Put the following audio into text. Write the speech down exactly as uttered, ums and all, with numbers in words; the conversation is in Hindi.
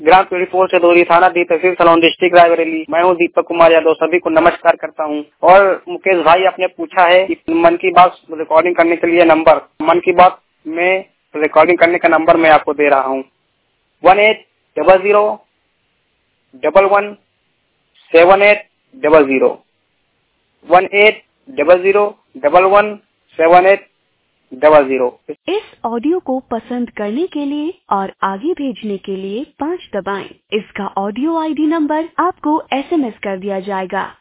ग्राम पीढ़ी फोर से दूरी, थाना दी, तहसील सलोन, डिस्ट्रिक्ट रायबरेली। मैं हूँ दीपक कुमार यादव, सभी को नमस्कार करता हूँ। और मुकेश भाई आपने पूछा है कि मन की बात रिकॉर्डिंग करने के लिए नंबर, मन की बात में रिकॉर्डिंग करने का नंबर मैं आपको दे रहा हूँ one eight double zero double one seven eight double zero one eight double zero double one seven eight double zero. इस ऑडियो को पसंद करने के लिए और आगे भेजने के लिए पाँच दबाएं। इसका ऑडियो आईडी नंबर आपको एसएमएस कर दिया जाएगा।